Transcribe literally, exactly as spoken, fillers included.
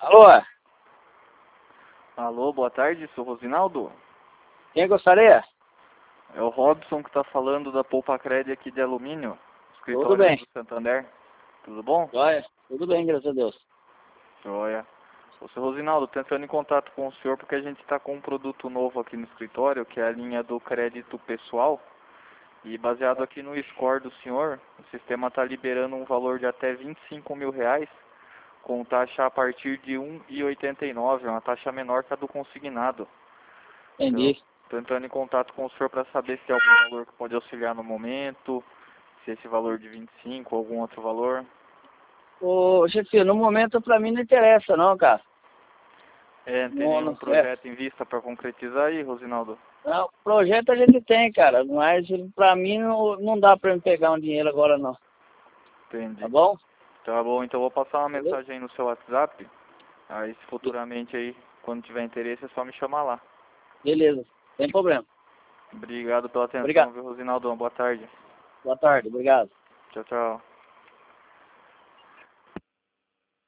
Alô? Alô, boa tarde, sou Rosinaldo. Quem gostaria? É o Robson que está falando da Poupa Cred aqui de Alumínio, Tudo escritório bem. do Santander. Tudo bom? Joia? Tudo bem, graças a Deus. Joia. Ô, seu Rosinaldo, tentando em contato com o senhor porque a gente está com um produto novo aqui no escritório, que é a linha do crédito pessoal. E baseado aqui no score do senhor, o sistema está liberando um valor de até vinte e cinco mil reais, com taxa a partir de um vírgula oitenta e nove, uma taxa menor que a do consignado. Então, Entendi. estou entrando em contato com o senhor para saber se tem algum valor que pode auxiliar no momento, se esse valor de vinte e cinco ou algum outro valor. Ô, chefe, no momento pra mim não interessa não, cara. É, não tem Não, nenhum não, é. projeto em vista para concretizar aí, Rosinaldo? Não, projeto a gente tem, cara, mas pra mim não, não dá pra me pegar um dinheiro agora não. Entendi. Tá bom? Tá bom, então eu vou passar uma Beleza? mensagem aí no seu WhatsApp. Aí se futuramente aí, quando tiver interesse, é só me chamar lá. Beleza, sem problema. Obrigado pela atenção, Obrigado. viu, Rosinaldo? Boa tarde. Boa tarde, obrigado. Tchau, tchau.